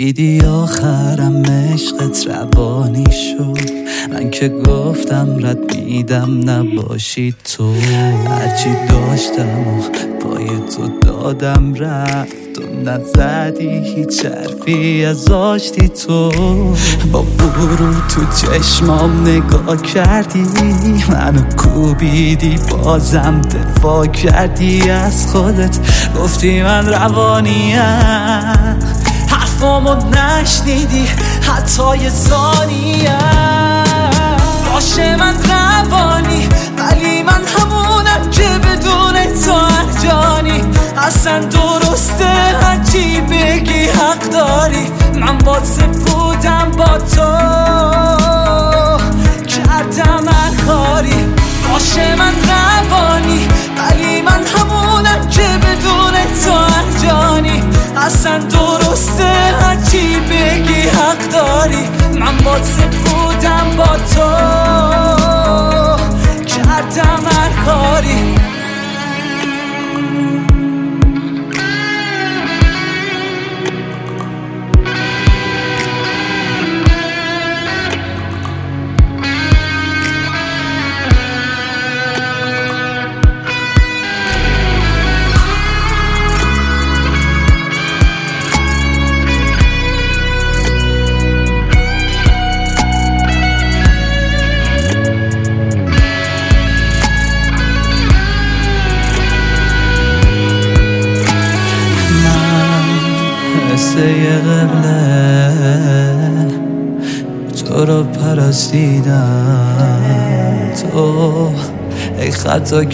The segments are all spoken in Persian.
دیدی آخرم عشقت روانی شد، من که گفتم رد میدم نباشی تو. هرچی داشتم و پای تو دادم رفت و نزدی هیچ حرفی از آشتی تو. با برو تو چشمام نگاه کردی، منو کوبیدی بازم دفاع کردی از خودت، گفتی من روانیم، حرفامو نشنیدی حتی یه ثانیه. باشه من روانی ولی من همونم که بدون تو ارجانی. اصلا درسته هرچی بگی حق داری، من واسه بودم با تو کردم هر کاری. باشه من روانی ولی من همونم که بدون تو ارجانی. اصلا درسته هرچی بگی حق داری، من واسه بودم با تو کردم هر کاری. قبله تو رو پرستیدم، تو ای خطا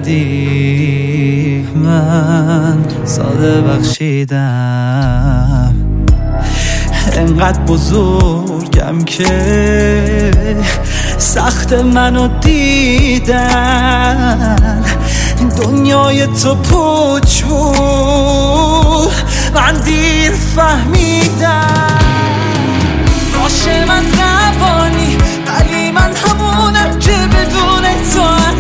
کردی من ساده بخشیدم. انقدر بزرگم که سخت منو دیدن، دنیای تو پوچ بود من دیر فهمیدم. باشه من روانی ولی من همونم که بدون تو